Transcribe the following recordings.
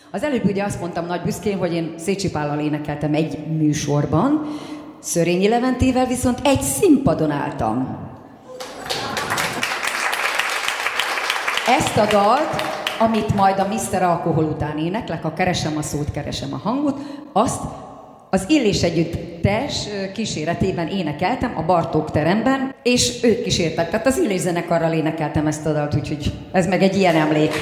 Az előbb ugye azt mondtam nagy büszkén, hogy én Szécsi Pállal énekeltem egy műsorban, Szörényi Leventével viszont egy színpadon álltam. Ezt a dalt, amit majd a Mr. Alkohol után éneklek, a Keresem a szót, keresem a hangot, azt az Illés Együttes kíséretében énekeltem a Bartók teremben, és ők kísértek. Tehát az Illés zenekarral énekeltem ezt a dalt, úgyhogy ez meg egy ilyen emlék.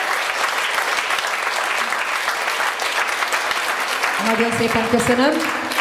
Nagyon szépen köszönöm.